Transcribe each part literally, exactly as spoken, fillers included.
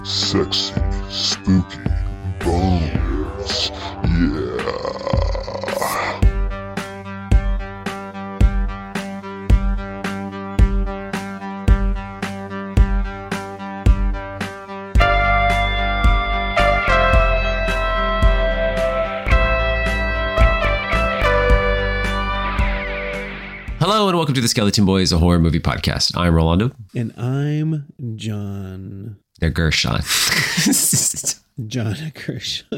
sexy, spooky bones. Yeah. Hello and welcome to the Skeleton Boys, a horror movie podcast. I'm Rolando. And I'm John. They're Gershon. John Gershon.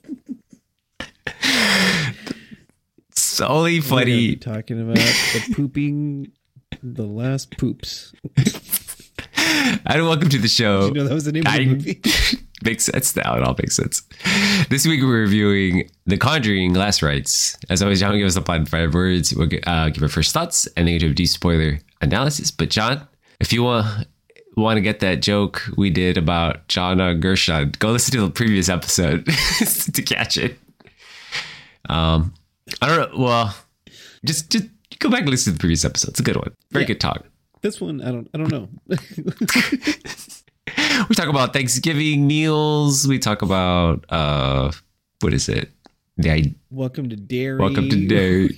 It's only funny. We're talking about the pooping, the last poops. And welcome to the show. Did you know that was the name of the I, movie? Makes sense now. It all makes sense. This week we're reviewing The Conjuring: Last Rites. As always, John will give us the plot in five words. We'll uh, give our first thoughts and then do a deep spoiler analysis. But John, if you want want to get that joke we did about John uh, Gershon, go listen to the previous episode to catch it. Um, I don't know. Well, just just go back and listen to the previous episode. It's a good one. Very yeah. good talk. This one, I don't, I don't know. We talk about Thanksgiving meals. We talk about uh, what is it? The Welcome to Dairy. Welcome to Dairy.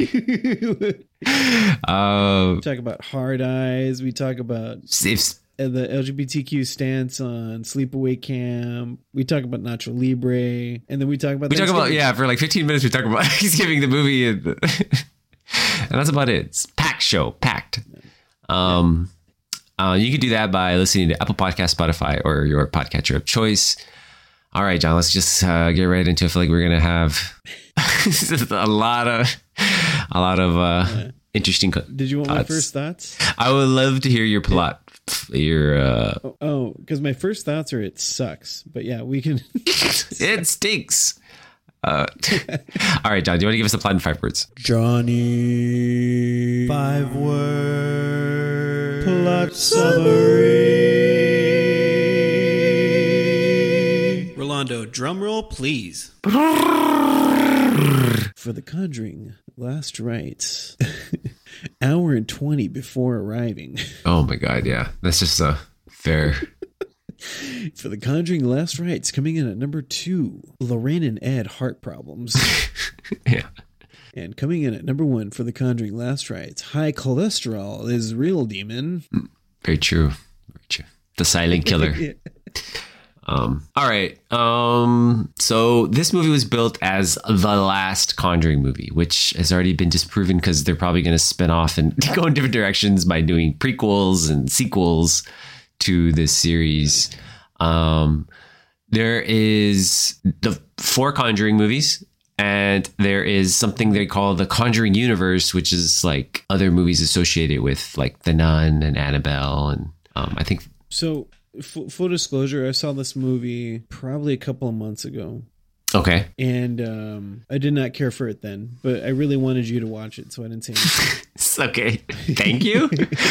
uh, we talk about hard eyes. We talk about if, the L G B T Q stance on Sleepaway Camp. We talk about Nacho Libre, and then we talk about we talk about yeah for like fifteen minutes. We talk about Thanksgiving, the movie, and, and that's about it. It's packed show, packed. Um, uh, you can do that by listening to Apple Podcast, Spotify, or your podcatcher of choice. All right, John, let's just uh, get right into it. I feel like we're gonna have a lot of a lot of uh, yeah. interesting. Co- Did you want thoughts. my first thoughts? I would love to hear your plot. Your uh, oh, because oh, my first thoughts are it sucks, but yeah, we can. It stinks. Uh, all right, John, do you want to give us a plot in five words? Johnny, five word plot summary. Rolando, drum roll, please. For The Conjuring: Last Rites, hour and twenty before arriving. Oh my God, yeah, that's just a fair. For The Conjuring: Last Rites, coming in at number two, Lorraine and Ed heart problems. Yeah. And coming in at number one for The Conjuring: Last Rites, high cholesterol is real demon. Very true. Very true. The silent killer. Yeah. Um, all right. Um, so this movie was built as the last Conjuring movie, which has already been disproven because they're probably going to spin off and go in different directions by doing prequels and sequels to this series. Um, there is the four Conjuring movies, and there is something they call the Conjuring universe, which is like other movies associated with like The Nun and Annabelle. And um, I think so. F- full disclosure, I saw this movie probably a couple of months ago. Okay. And um, I did not care for it then, but I really wanted you to watch it, so I didn't say anything. Okay. Thank you.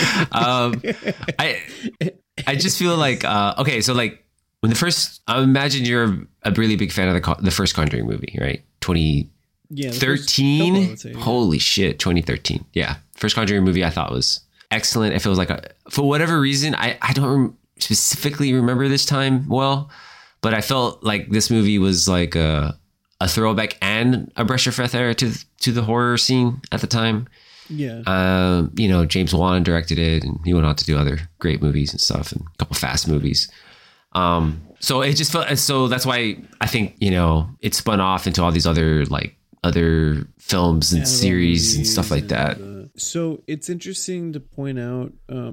um, I I just feel like, uh, okay, so like when the first, I imagine you're a really big fan of the the first Conjuring movie, right? twenty thirteen? Yeah, say, yeah. Holy shit, twenty thirteen. Yeah. First Conjuring movie I thought was excellent. It feels like, a, for whatever reason, I, I don't rem- specifically remember this time well, but I felt like this movie was like a, a throwback and a breath of fresh air to, to the horror scene at the time. Yeah. Um, you know, James Wan directed it, and he went on to do other great movies and stuff, and a couple fast movies. Um, so it just felt, so that's why I think, you know, it spun off into all these other like other films and Annabelle series and stuff like that. Uh, so it's interesting to point out, um,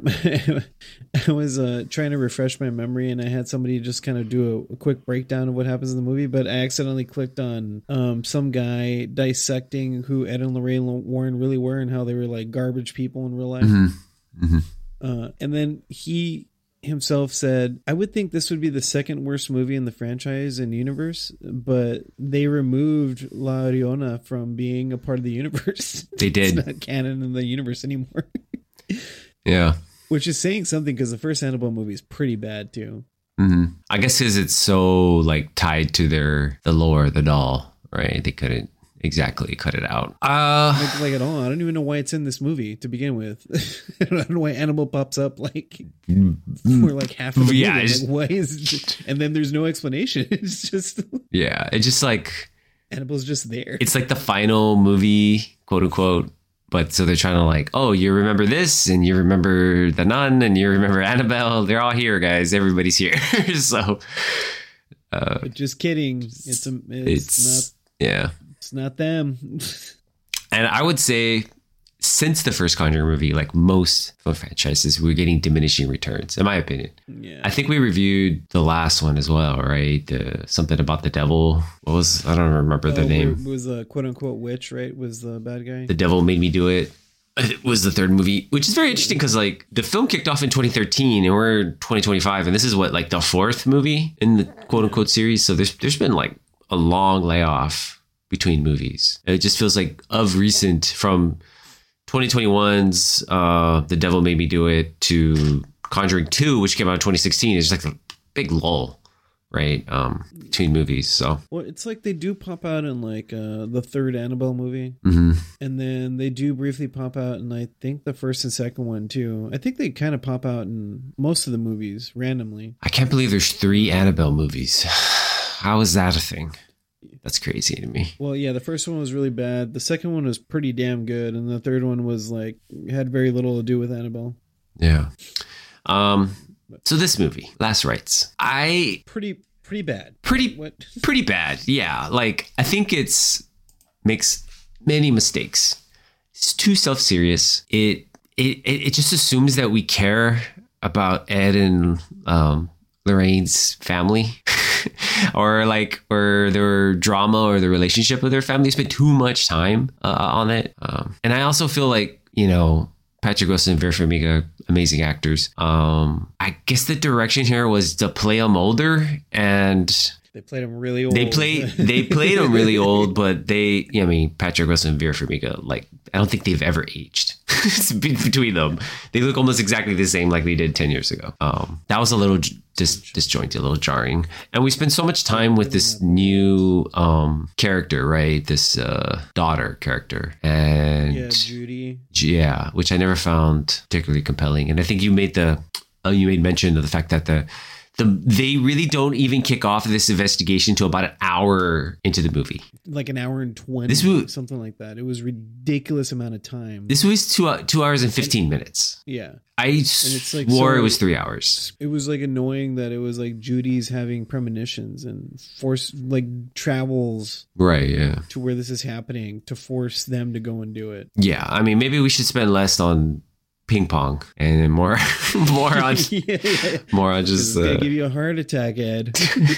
I was uh, trying to refresh my memory, and I had somebody just kind of do a, a quick breakdown of what happens in the movie, but I accidentally clicked on um, some guy dissecting who Ed and Lorraine Warren really were and how they were like garbage people in real life. Mm-hmm. Mm-hmm. Uh, and then he himself said, I would think this would be the second worst movie in the franchise and universe, but they removed La Llorona from being a part of the universe. They did. It's not canon in the universe anymore. Yeah. Which is saying something, because the first Annabelle movie is pretty bad too. Mm-hmm. I guess because it's so like tied to their the lore of the doll, right? They couldn't exactly. Cut it out. Uh, like, like at all. I don't even know why it's in this movie to begin with. I don't know why Annabelle pops up like for like half of the yeah, movie. just, like, why is it? And then there's no explanation. It's just yeah, it's just like Annabelle's just there. It's like the final movie, quote unquote. But so they're trying to like, oh, you remember this, and you remember the nun, and you remember Annabelle. They're all here, guys. Everybody's here. so, uh, but just kidding. It's a, it's, it's not. Yeah, it's not them. And I would say, since the first Conjuring movie, like most film franchises, we're getting diminishing returns, in my opinion. Yeah. I think we reviewed the last one as well, right? The, something about the devil. What was, I don't remember the oh, name. It was a quote unquote witch, right? Was the bad guy? The Devil Made Me Do It. It was the third movie, which is very interesting because like the film kicked off in twenty thirteen and we're in twenty twenty-five, and this is what, like the fourth movie in the quote unquote series. So there's there's been like a long layoff between movies. It just feels like of recent, from twenty twenty-one's uh, The Devil Made Me Do It to Conjuring two, which came out in twenty sixteen. It's like a big lull, right? Um, between movies. So, well, it's like they do pop out in like uh, the third Annabelle movie, mm-hmm. and then they do briefly pop out in I think the first and second one too. I think they kind of pop out in most of the movies randomly. I can't believe there's three Annabelle movies. How is that a thing? That's crazy to me. Well, yeah, the first one was really bad. The second one was pretty damn good, and the third one was like had very little to do with Annabelle. Yeah. Um. So this movie, Last Rites, I pretty pretty bad. Pretty what? Pretty bad. Yeah. Like I think it's makes many mistakes. It's too self-serious. It it it just assumes that we care about Ed and um, Lorraine's family. or like or their drama or the relationship with their family. Spent too much time uh, on it, um, and I also feel like, you know, Patrick Wilson and Vera Farmiga, amazing actors. um I guess the direction here was to play them older, and they played him really old. They played they played him really old, but they, I mean, Patrick Wilson and Vera Farmiga, like, I don't think they've ever aged. Between them, they look almost exactly the same like they did ten years ago. Um, that was a little dis- disjointed, a little jarring. And we spent so much time with this new um, character, right? This uh, daughter character, and yeah, Judy. Yeah, which I never found particularly compelling. And I think you made the uh, you made mention of the fact that the. The, they really don't even kick off this investigation until about an hour into the movie. Like an hour and twenty, this movie, something like that. It was a ridiculous amount of time. This was two, two hours and fifteen and, minutes. Yeah. I and it's like, swore so, it was three hours. It was like annoying that it was like Judy's having premonitions and force like travels right, yeah, to where this is happening to force them to go and do it. Yeah, I mean, maybe we should spend less on ping pong and more more on yeah, yeah. more on just uh, gonna give you a heart attack, Ed.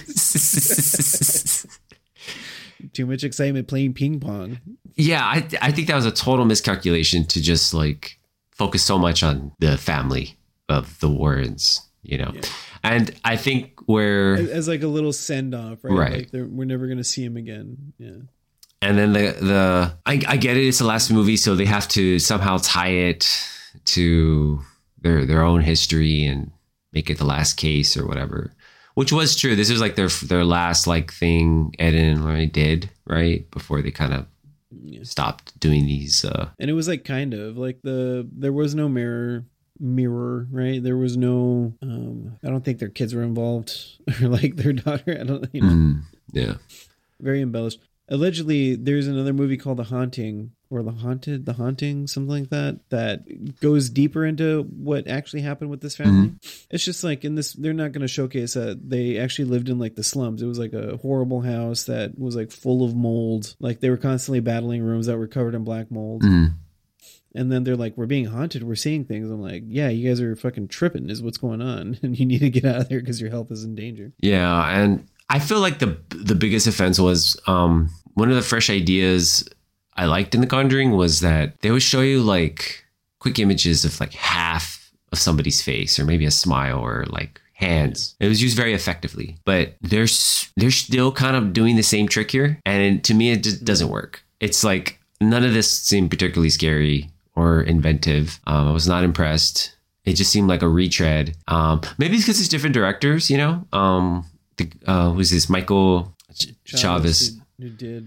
Too much excitement playing ping pong. Yeah, I I think that was a total miscalculation to just like focus so much on the family of the Warrens, you know. Yeah. And I think we're as, as like a little send off, right? Right. Like we're never gonna see him again. Yeah. And then the the I, I get it, it's the last movie, so they have to somehow tie it to their their own history and make it the last case or whatever, which was true. This was like their their last like thing Ed and Lorraine did, right, before they kind of yeah. stopped doing these. Uh, and it was like kind of like the there was no mirror mirror, right? There was no. Um, I don't think their kids were involved or like their daughter. I don't. You know. Mm, yeah. Very embellished. Allegedly, there's another movie called The Haunting, or The Haunted, The Haunting, something like that, that goes deeper into what actually happened with this family. Mm-hmm. It's just like in this, they're not going to showcase that they actually lived in like the slums. It was like a horrible house that was like full of mold. Like they were constantly battling rooms that were covered in black mold. Mm-hmm. And then they're like, we're being haunted. We're seeing things. I'm like, yeah, you guys are fucking tripping is what's going on. And you need to get out of there because your health is in danger. Yeah. And I feel like the the biggest offense was um, one of the fresh ideas I liked in The Conjuring was that they would show you like quick images of like half of somebody's face or maybe a smile or like hands. It was used very effectively, but they're, they're still kind of doing the same trick here. And to me, it just doesn't work. It's like none of this seemed particularly scary or inventive. Um, I was not impressed. It just seemed like a retread. Um, maybe it's because it's different directors, you know? Um, The, uh, who's this Michael Ch- Chavez? Who did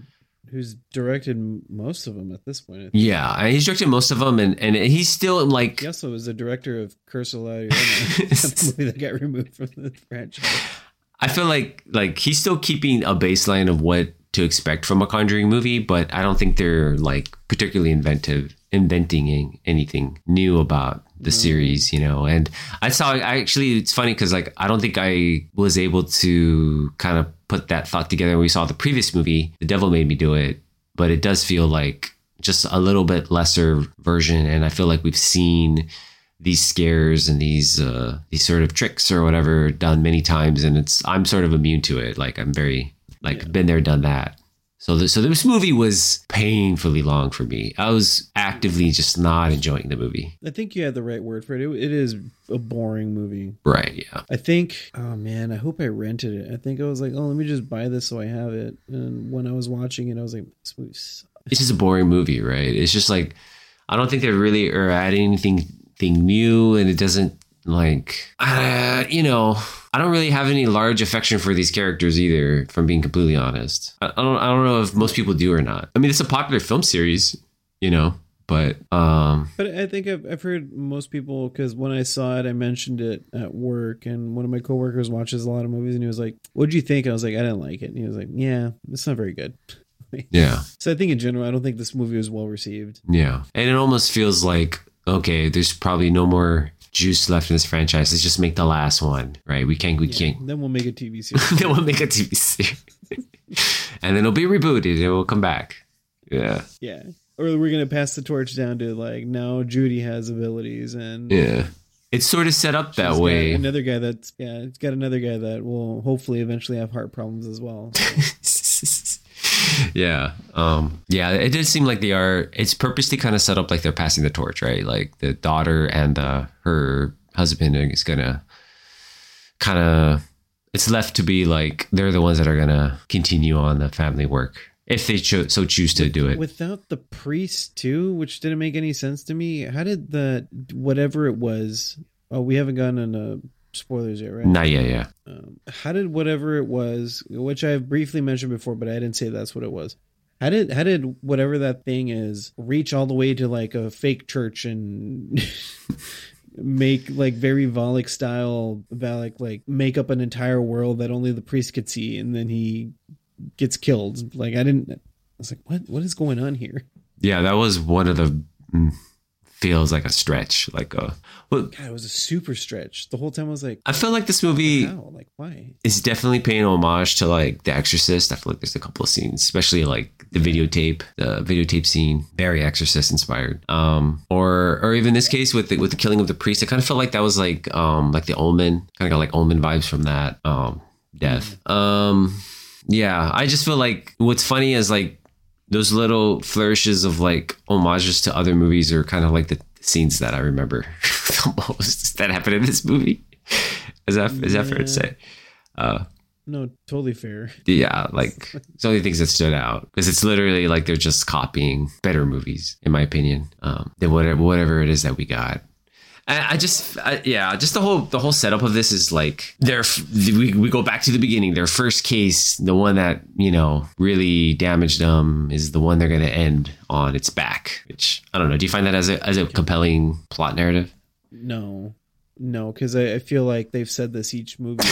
who's directed m- most of them at this point. I think. Yeah, and he's directed most of them, and, and he's still like. He also was the director of Curse of La Llorona, movie that got removed from the franchise. I feel like like he's still keeping a baseline of what to expect from a Conjuring movie, but I don't think they're like particularly inventive, inventing anything new about the mm. series, you know. And I saw, I actually, it's funny because like I don't think I was able to kind of put that thought together when we saw the previous movie, The Devil Made Me Do It, but it does feel like just a little bit lesser version, and I feel like we've seen these scares and these uh, these sort of tricks or whatever done many times, and it's I'm sort of immune to it. Like I'm very like yeah. been there, done that. So the, so this movie was painfully long for me. I was actively just not enjoying the movie. I think you had the right word for it. It, it is a boring movie. Right, yeah. I think, oh man, I hope I rented it. I think I was like, oh, let me just buy this so I have it. And when I was watching it, I was like, this movie sucks. It's just a boring movie, right? It's just like, I don't think they really are adding anything, anything new, and it doesn't like, uh, you know... I don't really have any large affection for these characters either, from being completely honest. I don't I don't know if most people do or not. I mean, it's a popular film series, you know, but... um. But I think I've, I've heard most people, because when I saw it, I mentioned it at work, and one of my coworkers watches a lot of movies, and he was like, what'd you think? I was like, I didn't like it. And he was like, yeah, it's not very good. Yeah. So I think in general, I don't think this movie was well received. Yeah. And it almost feels like, okay, there's probably no more... juice left in this franchise. Let's just make the last one, right? We can't, we yeah, can't. Then we'll make a T V series. Then we'll make a T V series. And then it'll be rebooted and we'll come back. Yeah. Yeah. Or we're going to pass the torch down to like, now Judy has abilities and. Yeah. It's sort of set up that way. Another guy that's, yeah, it's got another guy that will hopefully eventually have heart problems as well. So. Yeah. Um, yeah, it did seem like they are, it's purposely kind of set up like they're passing the torch, right? Like the daughter and uh, her husband is going to kind of, it's left to be like, they're the ones that are going to continue on the family work if they cho- so choose to do it. Without the priest too, which didn't make any sense to me. How did the, whatever it was, oh, we haven't gotten into spoilers yet, right? Not yet, yeah. Um, how did whatever it was, which I've briefly mentioned before, but I didn't say that's what it was. How did how did whatever that thing is reach all the way to like a fake church and make like very Valak style Valak like make up an entire world that only the priest could see, and then he gets killed? Like I didn't. I was like, what what is going on here? Yeah, that was one of the. Mm, feels like a stretch, like a. Well, God, it was a super stretch. The whole time I was like, I feel like this movie how? Like why? is definitely paying homage to like The Exorcist. I feel like there's a couple of scenes, especially like the videotape, the videotape scene, very Exorcist inspired. Um, or or even this case with the, with the killing of the priest, I kind of felt like that was like um like the Omen, kind of got like Omen vibes from that um death. Mm. Um, yeah, I just feel like what's funny is like. Those little flourishes of like homages to other movies are kind of like the scenes that I remember the most that happened in this movie. Is that is that fair to say? Uh, no, totally fair. Yeah, like it's the only things that stood out because it's literally like they're just copying better movies, in my opinion, um, than whatever whatever it is that we got. I just, I, yeah, just the whole the whole setup of this is like their. We we go back to the beginning. Their first case, the one that you know really damaged them, is the one they're going to end on its back. Which I don't know. Do you find that as a as a compelling plot narrative? No, no, because I, I feel like they've said this each movie.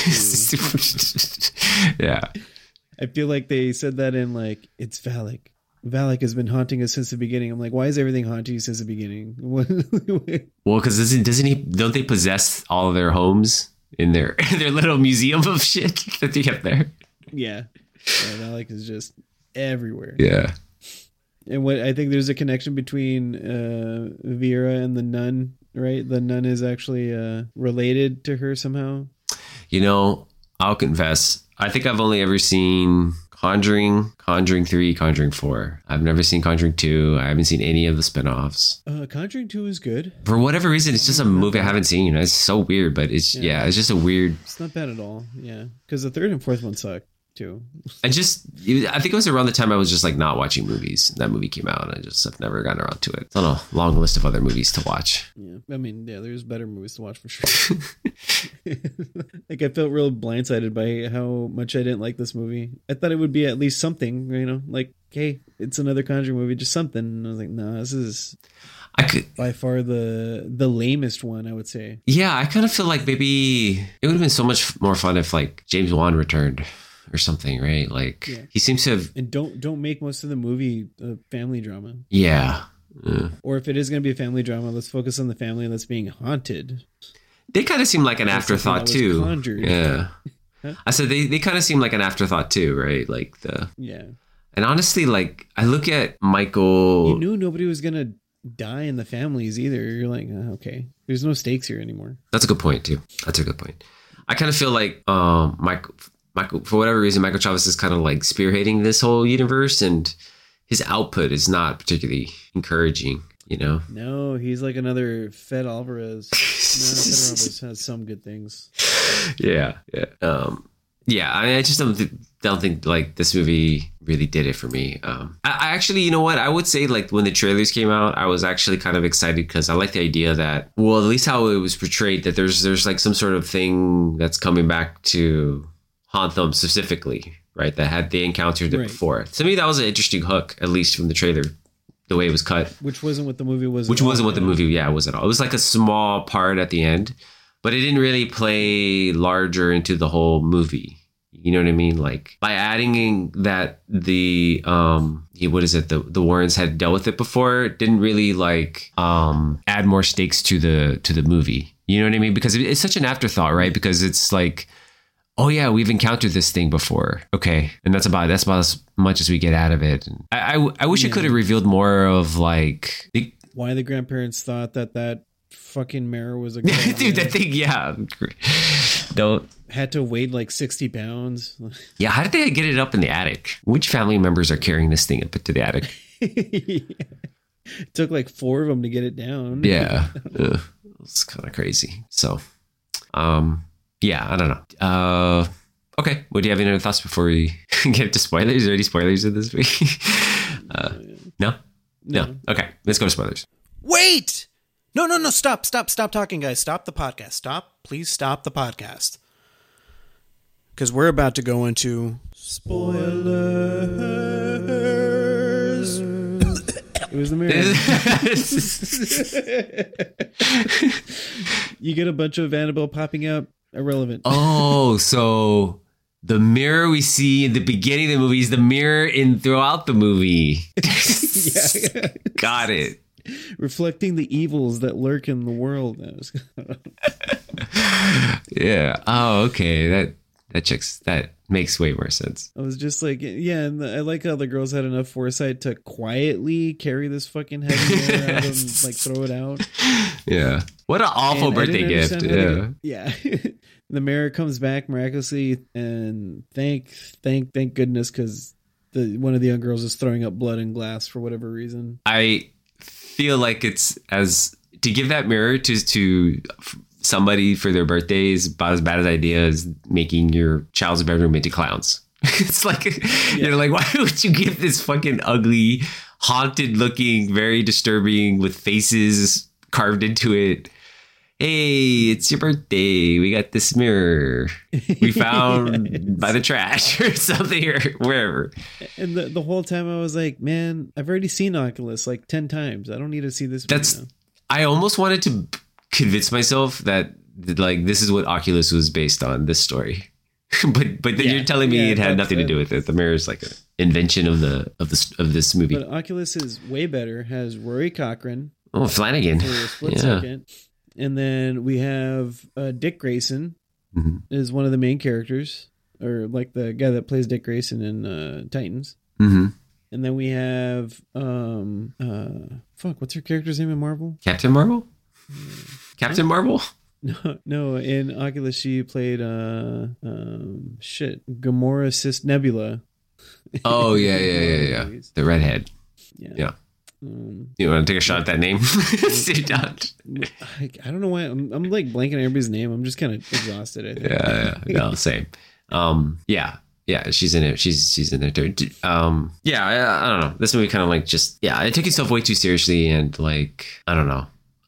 Too. Yeah, I feel like they said that in like it's Valak. Valak has been haunting us since the beginning. I'm like, why is everything haunting you since the beginning? Well, because doesn't doesn't he? Don't they possess all of their homes in their their little museum of shit that they have there? Yeah, yeah Valak is just everywhere. Yeah, and what I think there's a connection between uh, Vera and the nun, right? The nun is actually uh, related to her somehow. You know, I'll confess, I think I've only ever seen Conjuring, Conjuring three, Conjuring four. I've never seen Conjuring two. I haven't seen any of the spinoffs. Uh, Conjuring two is good. For whatever reason, it's just a movie I haven't seen. It's so weird, but it's, yeah, yeah it's just a weird... It's not bad at all, yeah. Because the third and fourth one suck, too. I just... I think it was around the time I was just like not watching movies. That movie came out, and I just have never gotten around to it. It's on a long list of other movies to watch. Yeah, I mean, yeah, there's better movies to watch for sure. Like, I felt real blindsided by how much I didn't like this movie. I thought it would be at least something, you know, like okay, it's another Conjuring movie, just something. And I was like, no, this is I could by far the the lamest one, I would say. Yeah, I kind of feel like maybe it would have been so much more fun if like James Wan returned or something, right? Like Yeah. he seems to have. And don't don't make most of the movie a family drama. Yeah. Uh, Or if it is going to be a family drama, let's focus on the family that's being haunted. they kind of seem like an Or something afterthought that was too. conjured. Yeah. Huh? I said they, they kind of seem like an afterthought too, right? Like the Yeah. and honestly, like I look at Michael. You knew nobody was going to die in the families either. You're like, oh, okay, there's no stakes here anymore. That's a good point too. That's a good point. I kind of feel like um Michael Michael for whatever reason Michael Chavez is kind of like spearheading this whole universe, and his output is not particularly encouraging. You know. No, he's like another Fed Alvarez. No, Fed Alvarez has some good things. Yeah, yeah, um, yeah. I, mean, I just don't th- don't think like this movie really did it for me. Um, I, I actually, you know what? I would say like when the trailers came out, I was actually kind of excited because I like the idea that, well, at least how it was portrayed, that there's there's like some sort of thing that's coming back to haunt them specifically, right? That had they encountered it Right. before. To me, that was an interesting hook, at least from the trailer, the way it was cut. Which wasn't what the movie was. Which at wasn't all. what the movie, yeah, was at all. It was like a small part at the end, but it didn't really play larger into the whole movie. You know what I mean? Like by adding in that the um what is it the the Warrens had dealt with it before, it didn't really like um add more stakes to the to the movie. You know what I mean? Because it's such an afterthought, right? Because it's like, oh yeah, we've encountered this thing before. Okay, and that's about that's about as much as we get out of it. I I, I wish Yeah. it could have revealed more of like. The, Why the grandparents thought that that fucking mirror was a girl. Dude, that thing, yeah. Don't. Had to weigh like sixty pounds. Yeah, how did they get it up in the attic? Which family members are carrying this thing up to the attic? It took like four of them to get it down. Yeah, Ugh. It's kind of crazy. So, um, yeah, I don't know. Uh, okay, what do you have any other thoughts before we get to spoilers? Is there any spoilers in this movie? uh, no? no, no. Okay, let's go to spoilers. Wait! No, no, no, stop, stop, stop talking, guys. Stop the podcast. Stop. Please stop the podcast. Because we're about to go into spoilers. It was the mirror. You get a bunch of Annabelle popping up. Irrelevant. Oh, so the mirror we see in the beginning of the movie is the mirror in throughout the movie. Yeah. Got it. Reflecting the evils that lurk in the world. That was- Yeah. Oh, okay. That that checks. That makes way more sense. I was just like, yeah, and I like how the girls had enough foresight to quietly carry this fucking heavy mirror out and like throw it out. Yeah. What an awful And I birthday didn't gift. understand how Yeah. they- yeah. The mirror comes back miraculously, and thank, thank, thank goodness, because the one of the young girls is throwing up blood and glass for whatever reason. I feel like it's as to give that mirror to to somebody for their birthday is about as bad as idea as making your child's bedroom into clowns. It's like, you're like, why would you give this fucking ugly, haunted looking, very disturbing with faces carved into it? Hey, it's your birthday. We got this mirror we found by the trash or something or wherever. And the, the whole time I was like, man, I've already seen Oculus like ten times. I don't need to see this. That's, now. I almost wanted to convince myself that like this is what Oculus was based on, this story. but but then Yeah, you're telling me yeah, it had that's- nothing to do with it. The mirror is like an invention of the of this of this movie. But Oculus is way better. Has Rory Cochrane Oh, Flanagan. for a split Yeah. second. And then we have uh, Dick Grayson Mhm. is one of the main characters, or like the guy that plays Dick Grayson in uh, Titans. Mm-hmm. And then we have um uh fuck, what's her character's name in Marvel? Captain Marvel? Captain Marvel? No, no, in Oculus she played uh um shit Gamora Sis Nebula. Oh, yeah, yeah, yeah, yeah. Movies. The redhead. Yeah. Yeah. Um, You want to take a shot at that name? Sit down. I, I don't know why I'm, I'm like blanking on everybody's name. I'm just kind of exhausted. I think. Yeah, yeah, no, same. Um, yeah, yeah, she's in it. She's she's in there too. Um, yeah, I, I don't know. This movie kind of like just yeah, it took itself way too seriously, and like I don't know.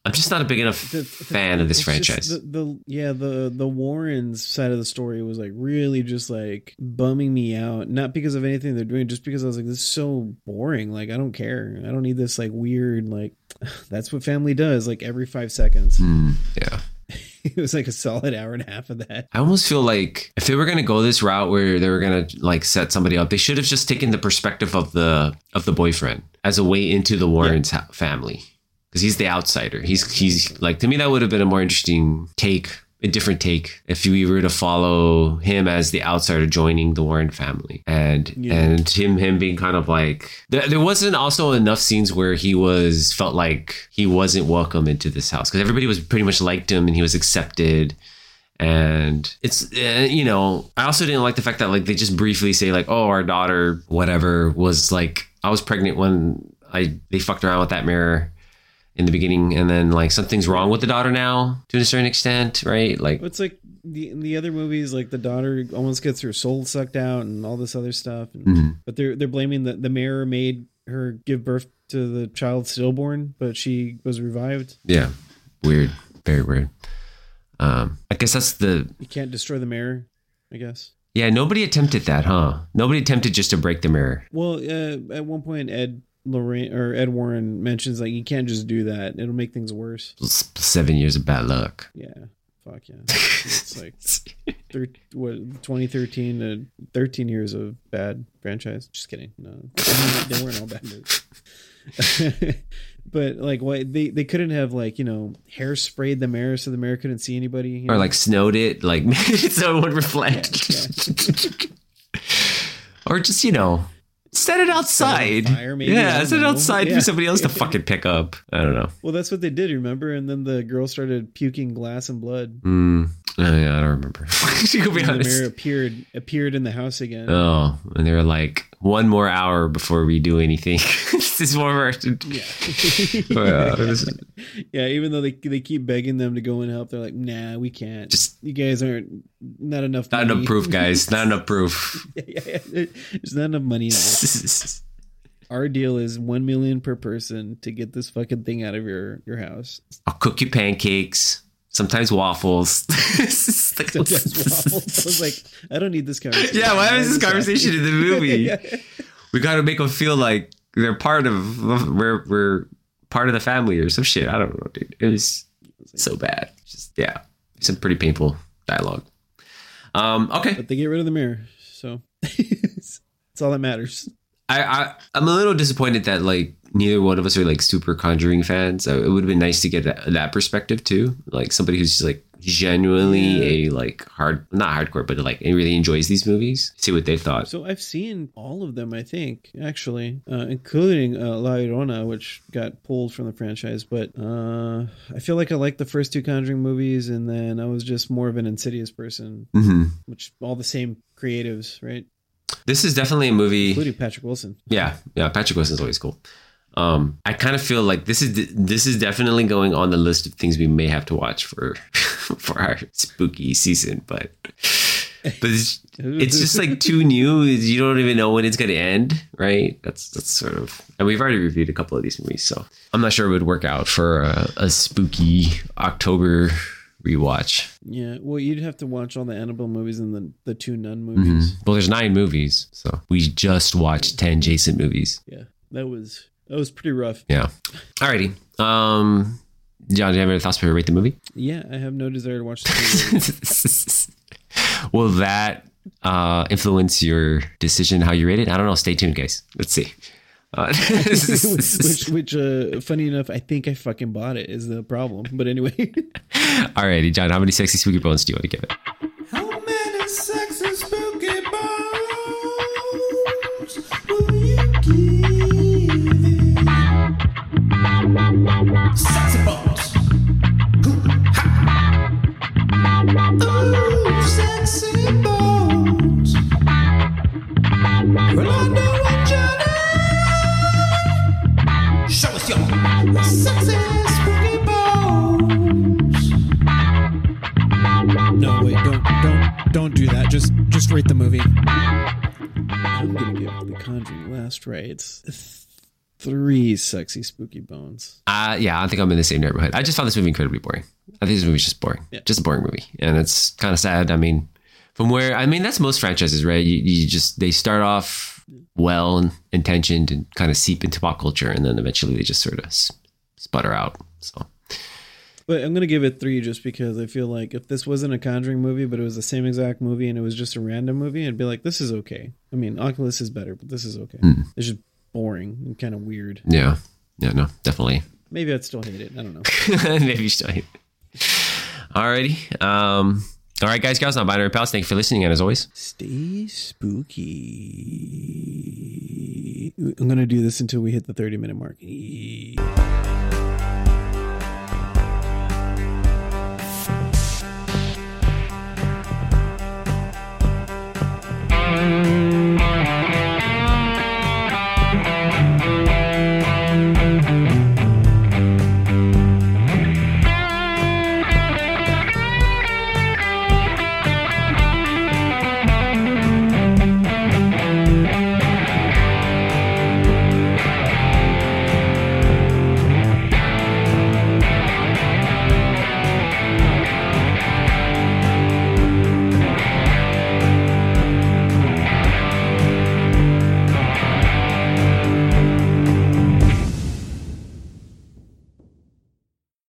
I'm just not a big enough The- the- fan of this it's just franchise. The, the yeah the the Warrens side of the story was like really just like bumming me out, not because of anything they're doing, just because I was like, this is so boring. Like I don't care. I don't need this like weird like. That's what family does. Like every five seconds. Mm, yeah. It was like a solid hour and a half of that. I almost feel like if they were going to go this route where they were going to like set somebody up, they should have just taken the perspective of the of the boyfriend as a way into the Warrens' yeah. family, because he's the outsider. He's he's like, to me that would have been a more interesting take, a different take if we were to follow him as the outsider joining the Warren family, and yeah. and him him being kind of like there, there wasn't also enough scenes where he was felt like he wasn't welcome into this house, because everybody was pretty much liked him and he was accepted. And it's uh, you know, I also didn't like the fact that like they just briefly say like, oh, our daughter whatever was like, I was pregnant when I they fucked around with that mirror in the beginning, and then like something's wrong with the daughter now to a certain extent, right? Like it's like the in the other movies, like the daughter almost gets her soul sucked out and all this other stuff, and, mm-hmm. but they're they're blaming that the mirror made her give birth to the child stillborn, but she was revived. Yeah, weird, very weird. Um, I guess that's the you can't destroy the mirror, I guess. Yeah, nobody attempted that, huh? Nobody attempted just to break the mirror. Well, uh, at one point, Ed. Lorraine or Ed Warren mentions like you can't just do that, it'll make things worse. Seven years of bad luck. Yeah, fuck yeah. It's like thir- what twenty thirteen to thirteen years of bad franchise. Just kidding. No, they weren't all bad movies. But like, what they they couldn't have like you know hairsprayed the mirror so the mirror couldn't see anybody, you know? Or like snowed it, like so it would reflect. Yeah, yeah. Or just you know. Set it outside. Set it fire, maybe, yeah, set it outside yeah. for somebody else to fucking pick up. I don't know. Well, that's what they did, remember? And then the girl started puking glass and blood. Mm. Oh, yeah, I don't remember. She could be and honest. The mirror appeared appeared in the house again. Oh, and they were like, one more hour before we do anything. This is one of our. Yeah. Yeah, even though they they keep begging them to go and help, they're like, nah, we can't. Just you guys aren't not enough. Not money. enough proof, guys. Not enough proof. yeah, yeah, yeah. There's not enough money in this. Our deal is one million per person to get this fucking thing out of your your house. I'll cook you pancakes. Sometimes waffles. Sometimes waffles. I was like, I don't need this conversation. Yeah, why is this conversation in the movie? yeah. We got to make them feel like they're part of we're we're part of the family or some shit. I don't know, dude. It was so bad. Just yeah, some pretty painful dialogue. Um, okay, but they get rid of the mirror, so it's all that matters. I, I I'm a little disappointed that like neither one of us are like super Conjuring fans. So it would have been nice to get that, that perspective too, like somebody who's just like genuinely yeah. a like hard not hardcore but like really enjoys these movies. See what they thought. So I've seen all of them, I think, actually, uh, including uh, La Llorona, which got pulled from the franchise. But uh, I feel like I liked the first two Conjuring movies, and then I was just more of an Insidious person, mm-hmm. which all the same creatives, right? This is definitely a movie, including Patrick Wilson. Yeah, yeah, Patrick Wilson's always cool. Um, I kind of feel like this is this is definitely going on the list of things we may have to watch for for our spooky season, but but it's, it's just like too new. You don't even know when it's going to end, right? That's that's sort of, and we've already reviewed a couple of these movies, so I'm not sure it would work out for a, a spooky October rewatch. Yeah, well, you'd have to watch all the Annabelle movies and the the two Nun movies. Mm-hmm. Well, there's nine movies, so we just watched ten Jason movies. Yeah, that was that was pretty rough. Yeah. Alrighty. Um, John, do you have any thoughts before we rate the movie? Yeah, I have no desire to watch the movie. Will that uh, influence your decision how you rate it? I don't know. Stay tuned, guys. Let's see. Uh, which, which uh, funny enough, I think I fucking bought it is the problem. But anyway. Alrighty, John, how many sexy spooky bones do you want to give it? How many sexy spooky bones will you give it? Sexy bones. Ha. Ooh, sexy bones. Well, I know what you need. Show us your sexy spooky bones. No, wait, don't, don't, don't do that. Just, just rate the movie. I'm gonna give The Conjuring last rites three sexy spooky bones. Uh, yeah, I think I'm in the same neighborhood. I just found this movie incredibly boring. I think this movie's just boring. Yeah. Just a boring movie. And it's kind of sad. I mean, from where, I mean, that's most franchises, right? You, you just, they start off well intentioned and kind of seep into pop culture. And then eventually they just sort of sputter out. So. But I'm going to give it three just because I feel like if this wasn't a Conjuring movie, but it was the same exact movie and it was just a random movie, I'd be like, this is okay. I mean, Oculus is better, but this is okay. Mm. It's just boring and kind of weird. Yeah. Yeah, no, definitely. Maybe I'd still hate it. I don't know. Maybe you still hate it. Alrighty. Um, all right, guys, girls, non-binary pals, thank you for listening. And as always, stay spooky. I'm going to do this until we hit the thirty minute mark.